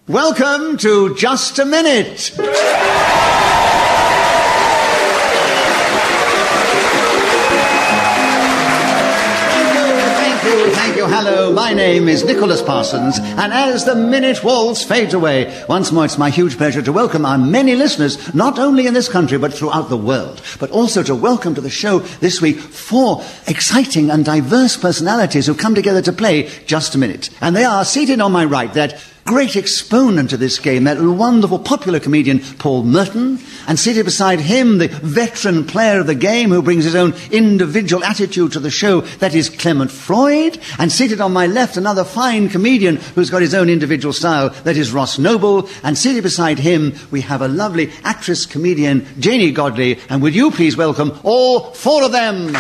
Welcome to Just a Minute. Thank you. Hello, my name is Nicholas Parsons, and as the minute waltz fades away, once more it's my huge pleasure to welcome our many listeners, not only in this country but throughout the world, but also to welcome to the show this week 4 exciting and diverse personalities who've come together to play Just a Minute. And they are seated on my right, that great exponent of this game, that wonderful popular comedian Paul Merton, and seated beside him, the veteran player of the game who brings his own individual attitude to the show, that is Clement Freud, and seated on my left, another fine comedian who's got his own individual style, that is Ross Noble, and seated beside him, we have a lovely actress, comedian, Janie Godley, and would you please welcome all 4 of them?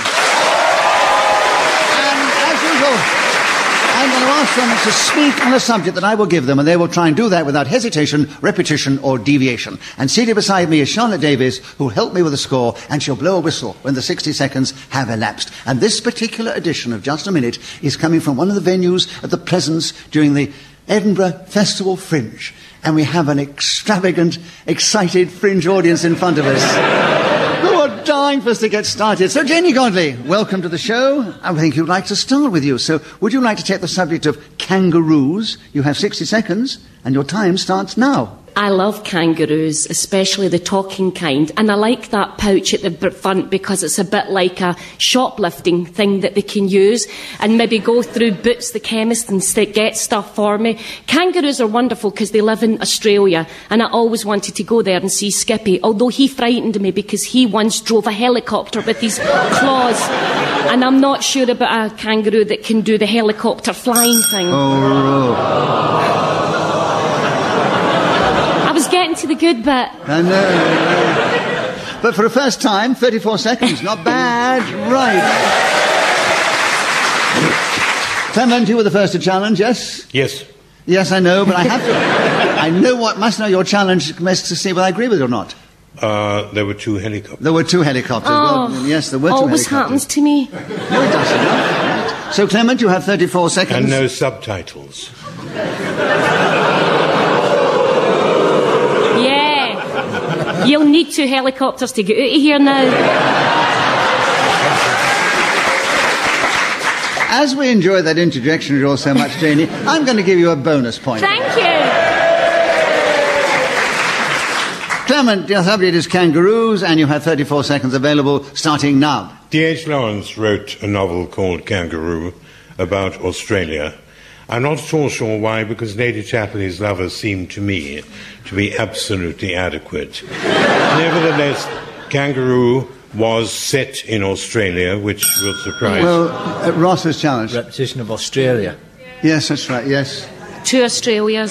I'm going to ask them to speak on a subject that I will give them, and they will try and do that without hesitation, repetition, or deviation. And seated beside me is Charlotte Davies, who will help me with the score, and she'll blow a whistle when the 60 seconds have elapsed. And this particular edition of Just a Minute is coming from one of the venues at the Pleasance during the Edinburgh Festival Fringe. And we have an extravagant, excited Fringe audience in front of us. Dying for us to get started. So, Janie Godley, welcome to the show. I think you'd like to start with you. So, would you like to take the subject of kangaroos? You have 60 seconds, and your time starts now. I love kangaroos, especially the talking kind, and I like that pouch at the front because it's a bit like a shoplifting thing that they can use and maybe go through Boots the chemist and get stuff for me. Kangaroos are wonderful because they live in Australia, and I always wanted to go there and see Skippy, although he frightened me because he once drove a helicopter with his claws, and I'm not sure about a kangaroo that can do the helicopter flying thing. Getting to the good bit. I know. But for the first time, 34 seconds. Not bad. Right. Clement, you were the first to challenge, yes? Yes. Yes, I know, but I have to... must know your challenge must to see whether I agree with it or not. There were 2 helicopters. There were 2 helicopters. Oh, well, yes, there were 2 always helicopters. Happens to me. No, it doesn't. Right. So, Clement, you have 34 seconds. And no subtitles. You'll need 2 helicopters to get out of here now. As we enjoy that interjection of yours so much, Janie, I'm going to give you a bonus point. Thank you. Clement, your subject is kangaroos, and you have 34 seconds available, starting now. D.H. Lawrence wrote a novel called Kangaroo about Australia. I'm not at all sure why, because Lady Chatterley's lover seemed to me to be absolutely adequate. Nevertheless, Kangaroo was set in Australia, which will surprise... Well, Ross's challenge. Repetition of Australia. Yes, that's right, yes. 2 Australias.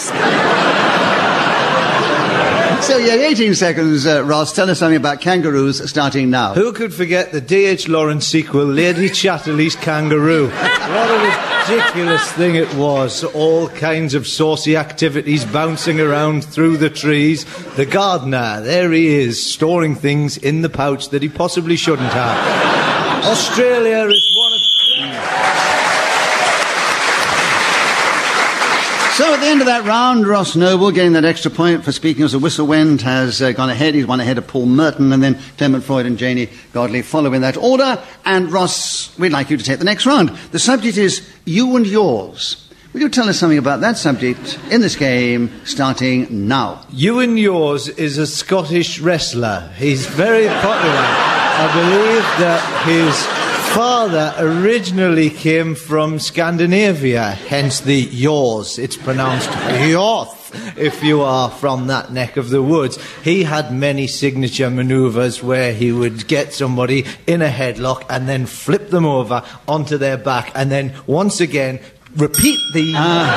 So, yeah, 18 seconds, Ross. Tell us something about kangaroos, starting now. Who could forget the D.H. Lawrence sequel, Lady Chatterley's Kangaroo? What a ridiculous thing it was. All kinds of saucy activities bouncing around through the trees. The gardener, there he is, storing things in the pouch that he possibly shouldn't have. Australia is one of... So at the end of that round, Ross Noble, getting that extra point for speaking as a whistle went, has gone ahead. He's one ahead of Paul Merton, and then Clement Freud and Janie Godley follow in that order. And Ross, we'd like you to take the next round. The subject is you and yours. Will you tell us something about that subject in this game, starting now? You and Yours is a Scottish wrestler. He's very popular. I believe that his father originally came from Scandinavia, hence the Yours. It's pronounced Yoth if you are from that neck of the woods. He had many signature manoeuvres where he would get somebody in a headlock and then flip them over onto their back and then once again repeat the...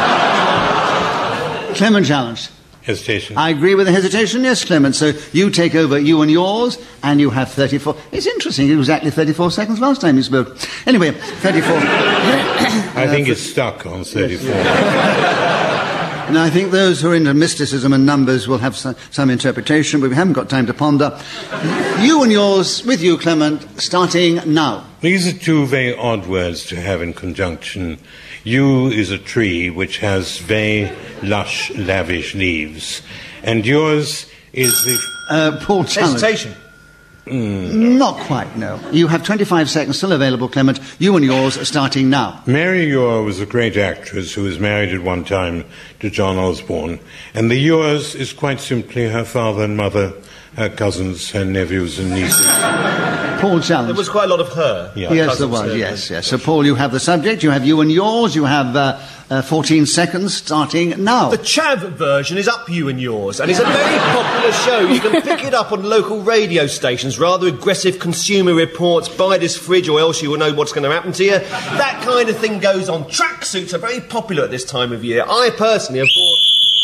Clement challenged. Hesitation. I agree with the hesitation, yes, Clement. So you take over You and Yours, and you have 34. It's interesting, it was exactly 34 seconds last time you spoke. Anyway, 34. I think it's stuck on 34. Now, I think those who are into mysticism and numbers will have some interpretation, but we haven't got time to ponder. You and Yours, with you, Clement, starting now. These are 2 very odd words to have in conjunction. Yew is a tree which has very lush, lavish leaves. And yours is the... Paul Challenge. Hesitation. Not quite, no. You have 25 seconds still available, Clement. You and yours are starting now. Mary Ure was a great actress who was married at one time to John Osborne. And the Ures is quite simply her father and mother, her cousins, her nephews and nieces. Paul Challenge. There was quite a lot of her. Yeah. Yes, there was, yes. So, Paul, you have the subject, you have you and yours, you have 14 seconds starting now. The Chav version is Up You and Yours, and it's a very popular show. You can pick it up on local radio stations, rather aggressive consumer reports, buy this fridge or else you will know what's going to happen to you. That kind of thing goes on. Tracksuits are very popular at this time of year. I personally have bought...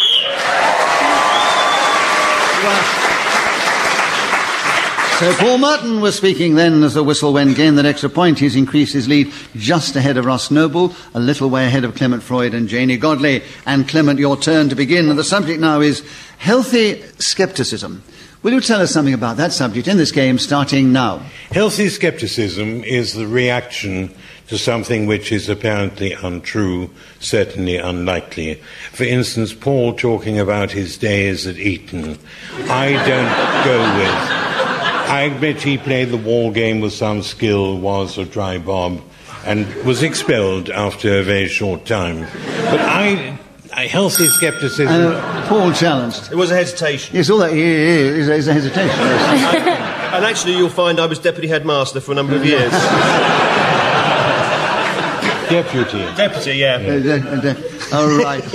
So Paul Merton was speaking then as the whistle went gained that extra point. He's increased his lead just ahead of Ross Noble, a little way ahead of Clement Freud and Janie Godley. And Clement, your turn to begin. And the subject now is healthy scepticism. Will you tell us something about that subject in this game starting now? Healthy skepticism is the reaction to something which is apparently untrue, certainly unlikely. For instance, Paul talking about his days at Eton. I don't go with... I admit he played the wall game with some skill, was a dry bob, and was expelled after a very short time. But healthy scepticism... Paul challenged. It was a hesitation. Yes, all that is a hesitation. Yes. And actually, you'll find I was deputy headmaster for a number of years. Deputy, yeah. All right.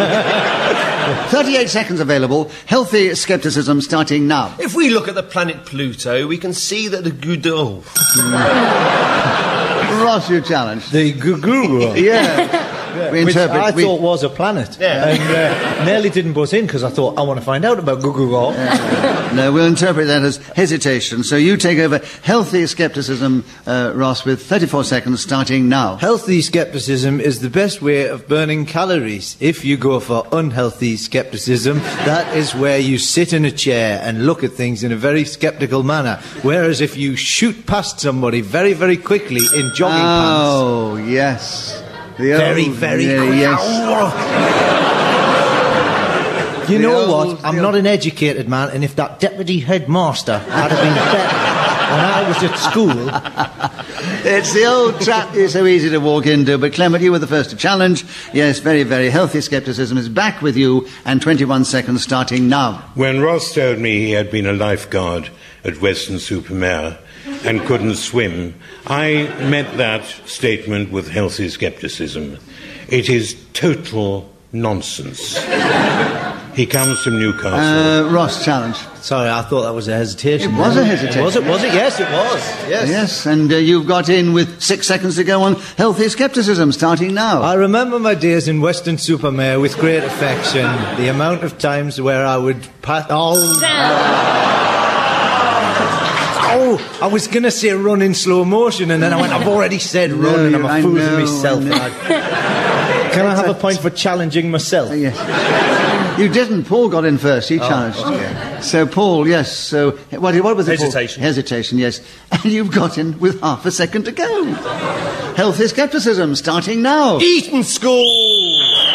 38 seconds available. Healthy scepticism starting now. If we look at the planet Pluto, we can see that the Google... Ross, you challenged. The Google. Yeah. Which I thought was a planet. Yeah. And nearly didn't butt in because I thought I want to find out about Google. No, we'll interpret that as hesitation. So you take over healthy scepticism, Ross, with 34 seconds starting now. Healthy scepticism is the best way of burning calories. If you go for unhealthy scepticism, that is where you sit in a chair and look at things in a very sceptical manner. Whereas if you shoot past somebody very, very quickly in jogging pants... Oh, yes. Very quick. Yes. You know what? I'm not an educated man, and if that deputy headmaster had been better when I was at school... It's the old trap you're so easy to walk into, but Clement, you were the first to challenge. Yes, very, very healthy scepticism is back with you, and 21 seconds starting now. When Ross told me he had been a lifeguard at Weston-super-Mare and couldn't swim, I met that statement with healthy scepticism. It is total nonsense. He comes from Newcastle. Ross, challenge. Sorry, I thought that was a hesitation. It was a hesitation. Was it? Yes, it was. Yes, and you've got in with 6 seconds to go on healthy scepticism, starting now. I remember my days in Weston-super-Mare with great affection. The amount of times where I would pass... Oh, I was going to say run in slow motion, and then I went, I've already said run, and I'm a fool to myself. Can I have a point for challenging myself? Yes. You didn't. Paul got in first. He challenged. Okay. So, Paul, yes. So, what was it? Hesitation. Paul? Hesitation, yes. And you've got in with half a second to go. Healthy scepticism, starting now. Eton School!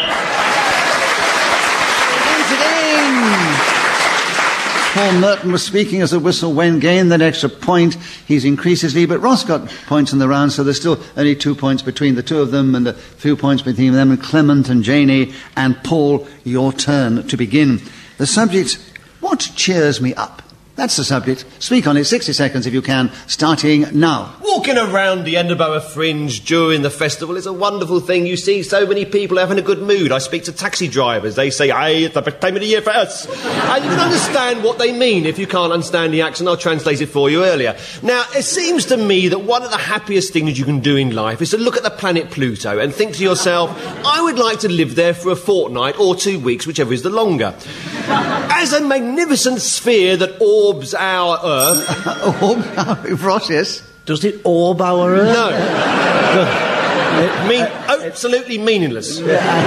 Once again, Paul Merton was speaking as the whistle went, gained that extra point. He's increased his lead, but Ross got points in the round, so there's still only 2 points between the two of them, and a few points between them, and Clement and Janie and Paul, your turn to begin. The subject, what cheers me up? That's the subject. Speak on it, 60 seconds if you can, starting now. Walking around the Edinburgh Fringe during the festival is a wonderful thing. You see so many people having a good mood. I speak to taxi drivers. They say, "Aye, it's the best time of the year for us." And you can understand what they mean. If you can't understand the accent, I'll translate it for you earlier. Now, it seems to me that one of the happiest things you can do in life is to look at the planet Pluto and think to yourself, I would like to live there for a fortnight or 2 weeks, whichever is the longer. As a magnificent sphere that orbs our Earth... Ross, yes. Does it orb our Earth? No. I mean, absolutely meaningless.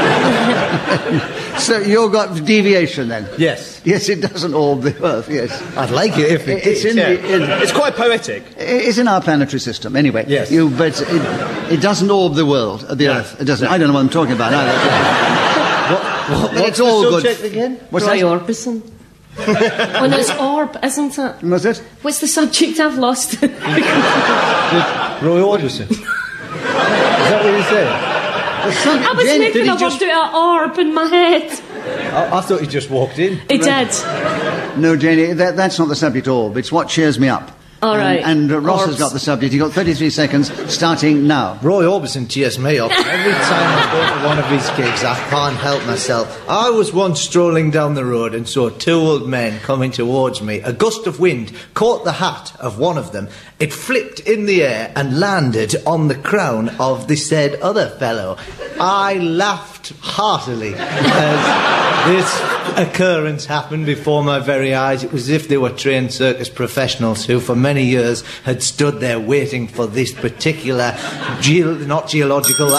So you've got deviation then? Yes. Yes, it doesn't orb the Earth, yes. I'd like it if it It's did. It's quite poetic. It's in our planetary system, anyway. Yes. But it doesn't orb the world, the Earth. It doesn't. I don't know what I'm talking about either. But it's all good. again? What's Roy that? Orbison. Oh, no, it's orb, isn't it? What's it? What's the subject? I've lost. Roy Orbison. Is that what you said? I was Jane, making did a he just- word out of orb in my head. I thought he just walked in. It did. No, Janie, that's not the subject orb. It's what cheers me up. All right. And Ross has Orbs. got the subject. You've got 33 seconds, starting now. Roy Orbison cheers me up. Every time I go to one of his gigs, I can't help myself. I was once strolling down the road and saw two old men coming towards me. A gust of wind caught the hat of one of them. It flipped in the air and landed on the crown of the said other fellow. I laughed heartily as this occurrence happened before my very eyes. It was as if they were trained circus professionals who for many years had stood there waiting for this particular not geological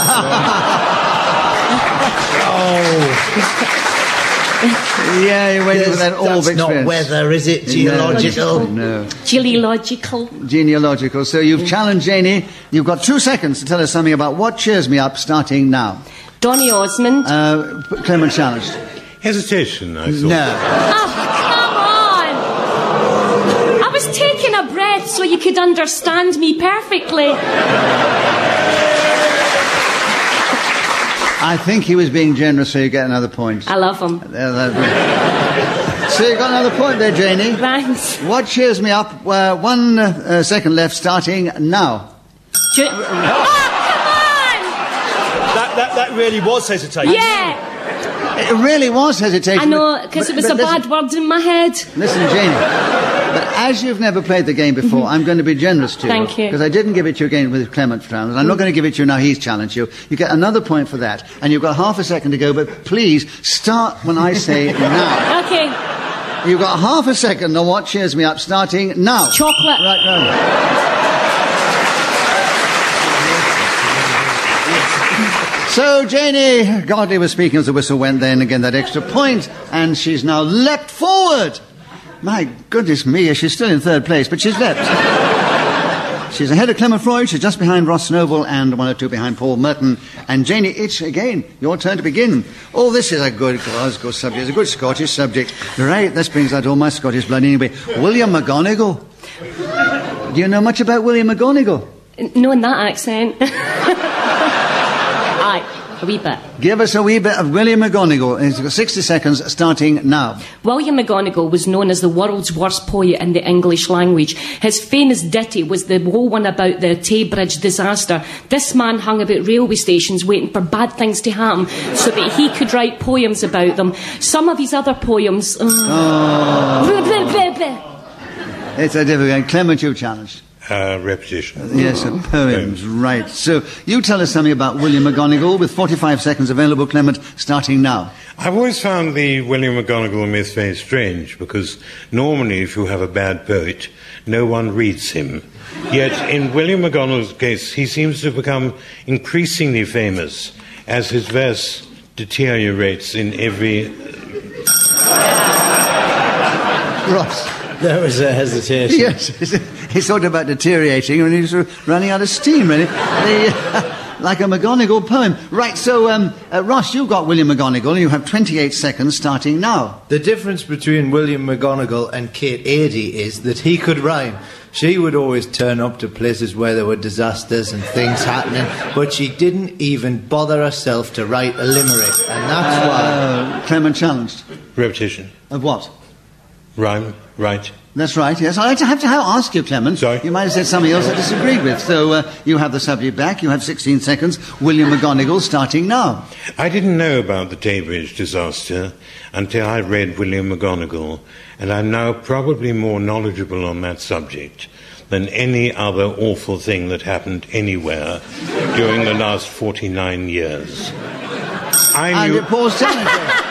Yeah, you're waiting for that orb that's experience. not weather, is it? Geological. No. Teleological. Genealogical. So you've challenged Janie. You've got 2 seconds to tell us something about what cheers me up, starting now. Donny Osmond. Clement challenged. Hesitation, I thought. No. Oh, come on! I was taking a breath so you could understand me perfectly. I think he was being generous, so you get another point. I love him. So you got another point there, Janie. Thanks. What cheers me up? 1 second left, starting now. Oh, come on! That really was hesitation. Yeah, It really was hesitation. I know, because it was a bad word in my head. Listen, Janie, but as you've never played the game before, I'm going to be generous to you. Thank you. Because I didn't give it to you again with Clement Frowners. I'm not going to give it to you now he's challenged you. You get another point for that. And you've got half a second to go, but please start when I say now. Okay, You've got half a second on what cheers me up, starting now. chocolate. Right now. So, Janie, Godley was speaking as the whistle went then, again that extra point, and she's now leapt forward. My goodness me, she's still in third place, but she's leapt. She's ahead of Clement Freud, she's just behind Ross Noble, and 1 or 2 behind Paul Merton. And Janie, it's again your turn to begin. Oh, this is a good Glasgow subject, it's a good Scottish subject. Right, this brings out all my Scottish blood anyway. William McGonagall. Do you know much about William McGonagall? No, in that accent. Aye, a wee bit. Give us a wee bit of William McGonagall. It's got 60 seconds, starting now. William McGonagall was known as the world's worst poet in the English language. His famous ditty was the whole one about the Tay Bridge disaster. This man hung about railway stations waiting for bad things to happen so that he could write poems about them. Some of his other poems... It's a difficult. Clement, you've challenged. Repetition. Yes, poems, right. So, you tell us something about William McGonagall with 45 seconds available, Clement, starting now. I've always found the William McGonagall myth very strange, because normally if you have a bad poet, no one reads him. Yet in William McGonagall's case, he seems to have become increasingly famous as his verse deteriorates in every... Ross. There was a hesitation. Yes, he's talking about deteriorating and he's sort of running out of steam, really. Like a McGonagall poem. Right, so, Ross, you've got William McGonagall and you have 28 seconds starting now. The difference between William McGonagall and Kate Adie is that he could rhyme. She would always turn up to places where there were disasters and things happening, but she didn't even bother herself to write a limerick, and that's why... Clement challenged. Repetition. Of what? Rhyme. Right. That's right, yes. I'd have to ask you, Clement. Sorry? You might have said something else I disagreed with. So you have the subject back. You have 16 seconds. William McGonagall starting now. I didn't know about the Tay Bridge disaster until I read William McGonagall, and I'm now probably more knowledgeable on that subject than any other awful thing that happened anywhere during the last 49 years. And it paused technically.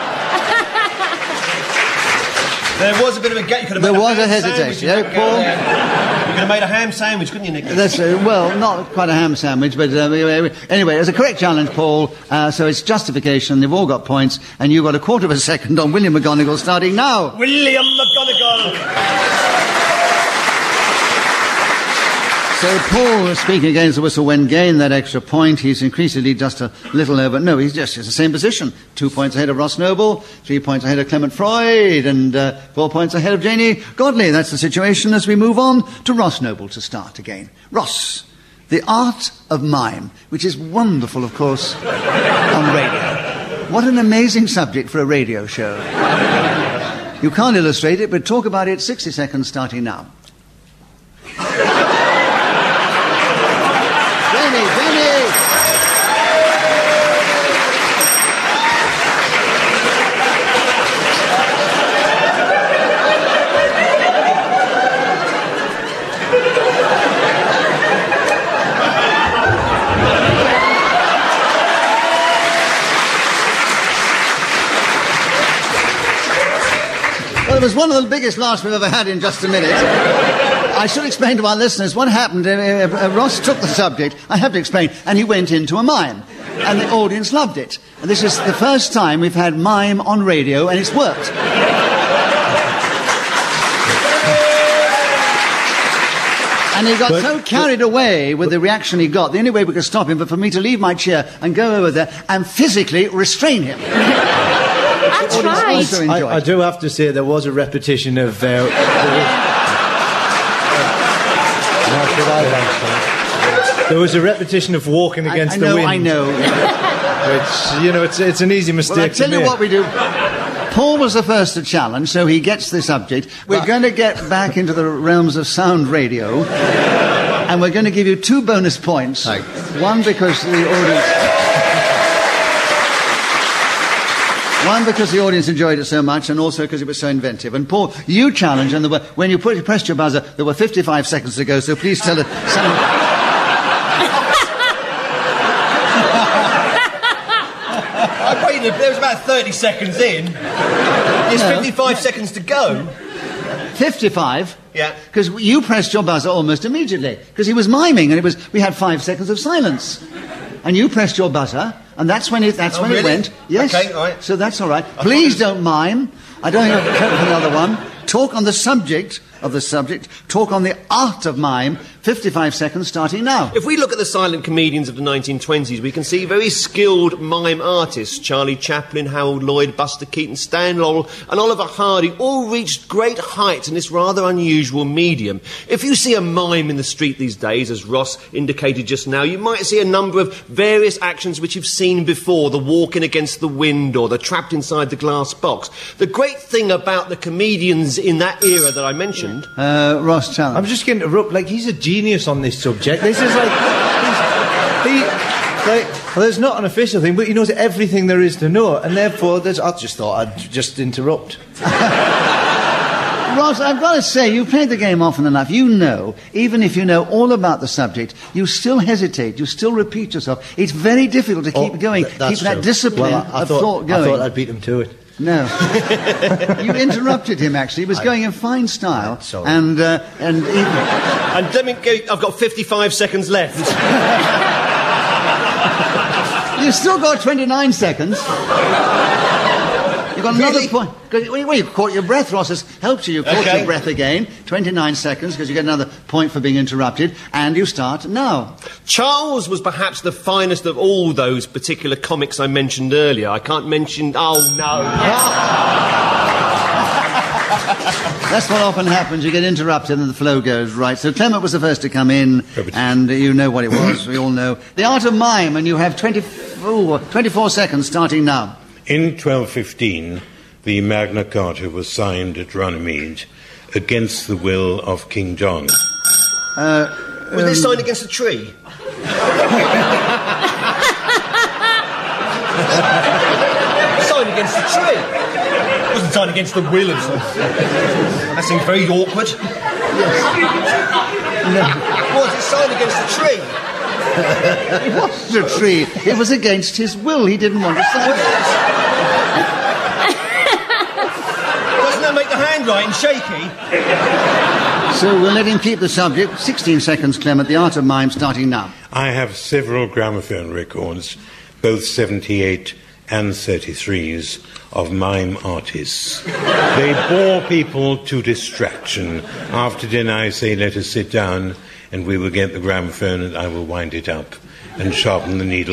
There was a bit of a gap. There was a hesitation. Yeah, Paul? could have made a ham sandwich, couldn't you, Nick? That's, well, not quite a ham sandwich, but anyway, it's a correct challenge, Paul, so it's justification. They've all got points, and you've got a quarter of a second on William McGonagall starting now. William McGonagall! So Paul, speaking against the whistle, when gained that extra point. He's increased the lead just a little over. No, he's just in the same position. 2 points ahead of Ross Noble, 3 points ahead of Clement Freud, and 4 points ahead of Janie Godley. That's the situation as we move on to Ross Noble to start again. Ross, the art of mime, which is wonderful, of course, on radio. What an amazing subject for a radio show. You can't illustrate it, but talk about it 60 seconds starting now. It was one of the biggest laughs we've ever had in just a minute. I should explain to our listeners what happened. Ross took the subject, I have to explain, and he went into a mime. And the audience loved it. And this is the first time we've had mime on radio, and it's worked. And he got so carried away with the reaction he got, the only way we could stop him was for me to leave my chair and go over there and physically restrain him. I tried. I do have to say there was a repetition of... there was a repetition of walking against the wind. I know. Which, it's an easy mistake to make. Well, I tell you what we do. Paul was the first to challenge, so he gets the subject. We're going to get back into the realms of sound radio, and we're going to give you 2 bonus points. One because the audience enjoyed it so much, and also because it was so inventive. And Paul, you challenged, and when you pressed your buzzer, there were 55 seconds to go, so please tell us... There was about 30 seconds in. There's 55 seconds to go. 55? Yeah. Because you pressed your buzzer almost immediately. Because he was miming, and we had 5 seconds of silence. And you pressed your buzzer, and that's when it went. Yes. Okay, all right. So that's all right. Please don't mime. I don't think I've got another one. Talk on the subject of the subject. Talk on the art of mime. 55 seconds starting now. If we look at the silent comedians of the 1920s, we can see very skilled mime artists. Charlie Chaplin, Harold Lloyd, Buster Keaton, Stan Laurel and Oliver Hardy all reached great heights in this rather unusual medium. If you see a mime in the street these days, as Ross indicated just now, you might see a number of various actions which you've seen before. The walking against the wind or the trapped inside the glass box. The great thing about the comedians in that era that I mentioned... Ross, challenge. I'm just going to interrupt. He's a genius on this subject. This is there's not an official thing, but he knows everything there is to know, and therefore I just thought I'd just interrupt. Ross, I've got to say, you've played the game often enough. You know, even if you know all about the subject, you still hesitate, you still repeat yourself. It's very difficult to keep going, keep that discipline of thought going. I thought I'd beat him to it. No. You interrupted him, actually. He was going in fine style. Sorry. And let me go, I've got 55 seconds left. You've still got 29 seconds. You've got another point. Well, you caught your breath, Ross. Has helped you. You caught your breath again. 29 seconds, because you get another point for being interrupted. And you start now. Charles was perhaps the finest of all those particular comics I mentioned earlier. I can't mention... Oh, no. That's what often happens. You get interrupted and the flow goes right. So Clement was the first to come in, and you know what it was. We all know. The art of mime, and you have 24 seconds starting now. In 1215, the Magna Carta was signed at Runnymede against the will of King John. Was it signed against a tree? Signed against a tree? It wasn't signed against the will of something. That seems very awkward. Yes. No. Was it signed against a tree? It wasn't a tree. It was against his will. He didn't want to sign it. Doesn't that make the handwriting shaky? So we'll let him keep the subject. 16 seconds, Clement. The art of mime starting now. I have several gramophone records, both 78 and 33s, of mime artists. They bore people to distraction. After dinner, I say, let us sit down, and we will get the gramophone, and I will wind it up and sharpen the needle.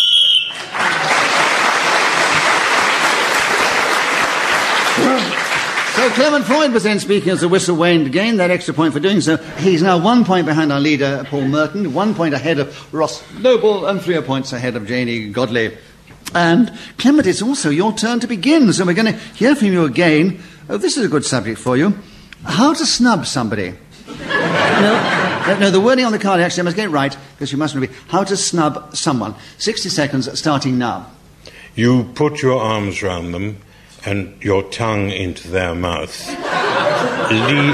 So Clement Freud was then speaking as the whistle waned again, that extra point for doing so. He's now 1 point behind our leader, Paul Merton, 1 point ahead of Ross Noble, and 3 points ahead of Janie Godley. And Clement, it's also your turn to begin, so we're going to hear from you again. Oh, this is a good subject for you. How to snub somebody. No, the wording on the card, actually, I must get it right, because you mustn't be. How to snub someone. 60 seconds, starting now. You put your arms round them and your tongue into their mouth. Janie,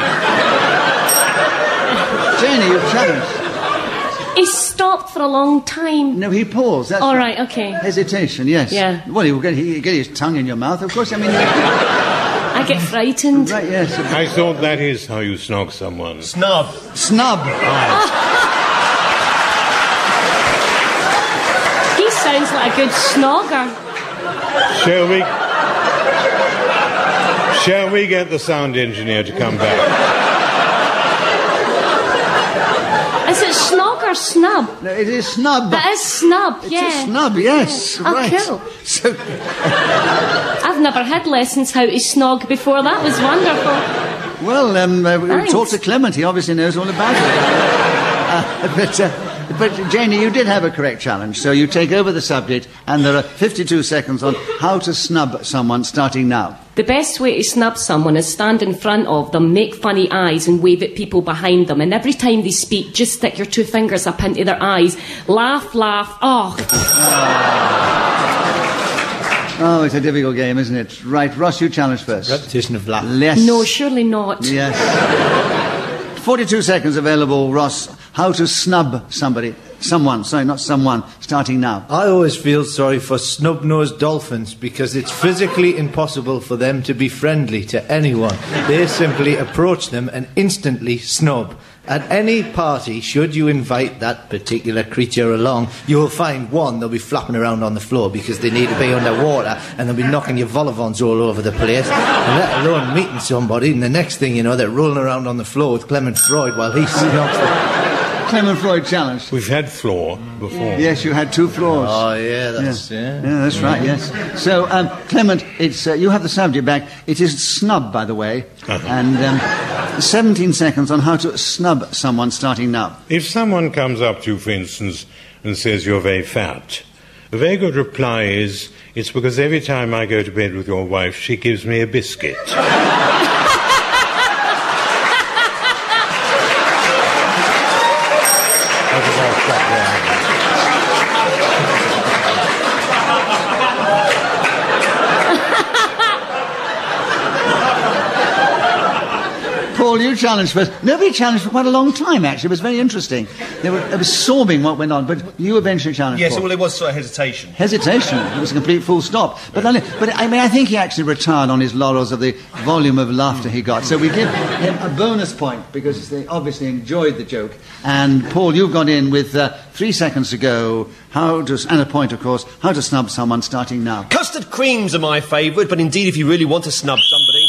you've challenged. He stopped for a long time. No, he paused. That's All right, okay. Hesitation, yes. Yeah. Well, he'll get his tongue in your mouth, of course. I mean... I get frightened. Right, yes. I thought that is how you snog someone. Snub. Snub. He sounds like a good snogger. Shall we get the sound engineer to come back? Is it snog or snub? No, it is snub. That is snub, It's yeah. a snub, yes. Oh, right. cool. So, I've never had lessons how to snog before. That was wonderful. well, we'll Thanks. talk to Clement. He obviously knows all about it. But, Janie, you did have a correct challenge, so you take over the subject, and there are 52 seconds on how to snub someone, starting now. The best way to snub someone is stand in front of them, make funny eyes and wave at people behind them, and every time they speak, just stick your 2 fingers up into their eyes. Laugh, laugh, oh. Oh, it's a difficult game, isn't it? Right, Ross, you challenge first. Repetition of laugh. Yes. No, surely not. Yes. 42 seconds available, Ross. How to snub someone, starting now. I always feel sorry for snub-nosed dolphins because it's physically impossible for them to be friendly to anyone. They simply approach them and instantly snub. At any party, should you invite that particular creature along, you will find one, they'll be flapping around on the floor because they need to be underwater, and they'll be knocking your vol-au-vents all over the place, and let alone meeting somebody, and the next thing you know, they're rolling around on the floor with Clement Freud while he snubs them. Clement Freud challenge. We've had floor before. Yes, you had 2 floors. Oh, yeah, that's... Yeah, that's right, yes. So, Clement, it's you have the subject back. It is snub, by the way. And 17 seconds on how to snub someone, starting now. If someone comes up to you, for instance, and says you're very fat, a very good reply is, it's because every time I go to bed with your wife, she gives me a biscuit. Paul, you challenged first. Nobody challenged for quite a long time, actually. It was very interesting. They were absorbing what went on, but you eventually challenged. Yes, Paul. well, there was sort of hesitation. Hesitation. It was a complete full stop. But I think he actually retired on his laurels of the volume of laughter he got. So we give him a bonus point because they obviously enjoyed the joke. And Paul, you've gone in with 3 seconds to go. And a point, of course. How to snub someone, starting now. Custard creams are my favourite, but indeed, if you really want to snub somebody...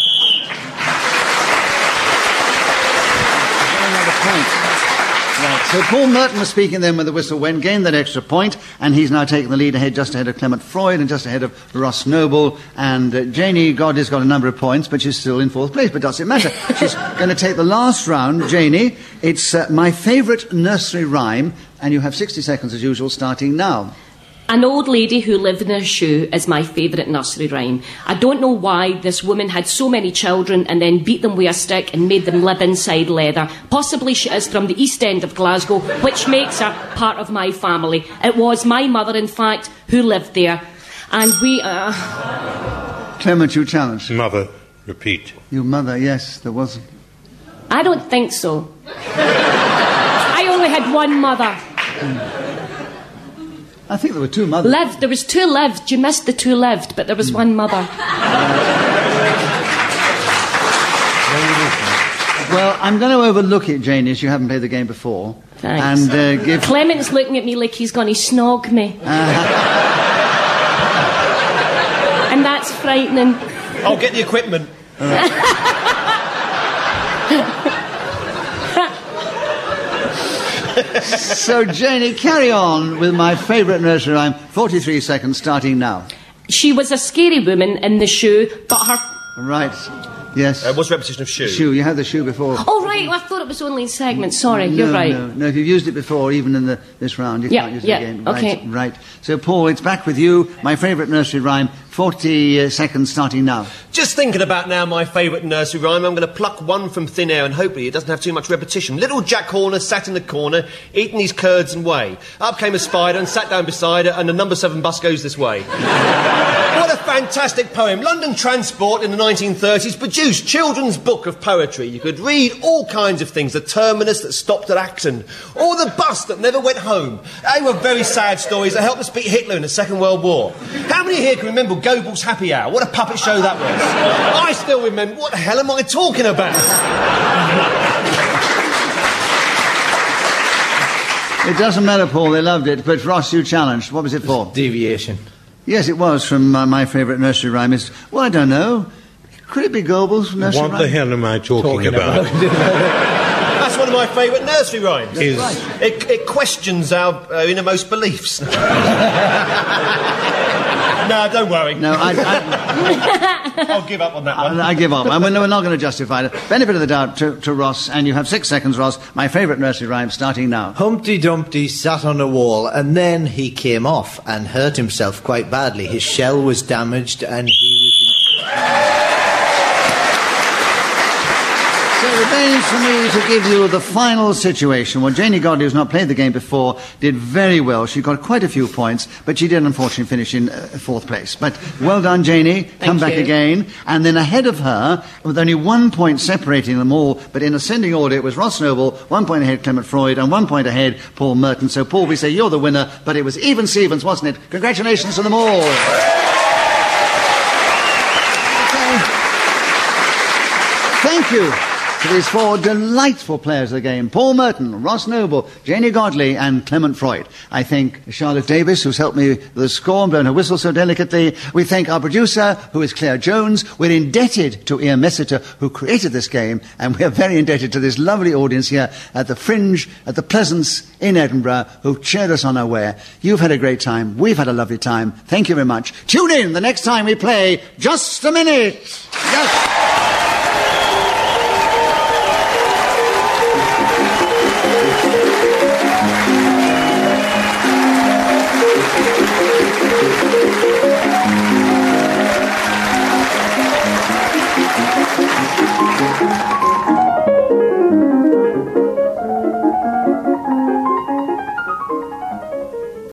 Right, so Paul Merton was speaking then when the whistle went, gained that extra point, and he's now taking the lead ahead, just ahead of Clement Freud and just ahead of Ross Noble. And Janie Godley's got a number of points, but she's still in 4th place, but doesn't matter. She's going to take the last round. Janie, it's my favourite nursery rhyme, and you have 60 seconds as usual, starting now. An old lady who lived in a shoe is my favourite nursery rhyme. I don't know why this woman had so many children and then beat them with a stick and made them live inside leather. Possibly she is from the East End of Glasgow, which makes her part of my family. It was my mother, in fact, who lived there. And we... Clement, you challenge. Mother, repeat. Your mother, yes, there wasn't. I don't think so. I only had one mother. I think there were 2 mothers. Lived. There was 2 lived. You missed the 2 lived, but there was one mother. Well, I'm going to overlook it, Janie, as you haven't played the game before. Thanks. And give... Clement's looking at me like he's going to snog me. And that's frightening. I'll get the equipment. So, Janie, carry on with my favourite nursery rhyme. 43 seconds, starting now. She was a scary woman in the shoe, but her... Right. Yes. What's the repetition of shoe? Shoe. You had the shoe before. Oh, right. Well, I thought it was only in segments. Sorry, you're right. No, if you've used it before, even in this round, you can't use it again. Okay. Right. So, Paul, it's back with you. My favourite nursery rhyme. 40 seconds, starting now. Just thinking about now my favourite nursery rhyme, I'm going to pluck one from thin air and hopefully it doesn't have too much repetition. Little Jack Horner sat in the corner, eating his curds and whey. Up came a spider and sat down beside her, and the number 7 bus goes this way. What a fantastic poem. London Transport in the 1930s produced children's book of poetry. You could read all kinds of things. The terminus that stopped at Acton, or the bus that never went home. They were very sad stories that helped us beat Hitler in the Second World War. How many here can remember Goebbels' Happy Hour? What a puppet show that was. I still remember. What the hell am I talking about? It doesn't matter, Paul, they loved it, but Ross, you challenged. What was it for? Deviation. Yes, it was from my favourite nursery rhyme. Well, I don't know. Could it be Goebbels' nursery rhyme? What the hell am I talking about? That's one of my favourite nursery rhymes. It questions our innermost beliefs. No, don't worry. No, I'll give up on that one. I give up. We're not going to justify it. Benefit of the doubt to Ross, and you have 6 seconds, Ross. My favourite nursery rhyme, starting now. Humpty Dumpty sat on a wall, and then he came off and hurt himself quite badly. His shell was damaged, and he was... So it remains for me to give you the final situation. Well, Janie Godley, who's not played the game before, did very well. She got quite a few points, but she did unfortunately finish in 4th place. But well done, Janie. Come back again. And then ahead of her, with only 1 point separating them all, but in ascending order, it was Ross Noble, 1 point ahead Clement Freud, and 1 point ahead Paul Merton. So, Paul, we say you're the winner, but it was even Stevens, wasn't it? Congratulations to them all. Thank you to these 4 delightful players of the game. Paul Merton, Ross Noble, Janie Godley and Clement Freud. I thank Charlotte Davis, who's helped me with the score and blown her whistle so delicately. We thank our producer, who is Claire Jones. We're indebted to Ian Messiter, who created this game, and we're very indebted to this lovely audience here at the Fringe, at the Pleasance in Edinburgh, who cheered us on our way. You've had a great time. We've had a lovely time. Thank you very much. Tune in the next time we play Just a Minute. Yes.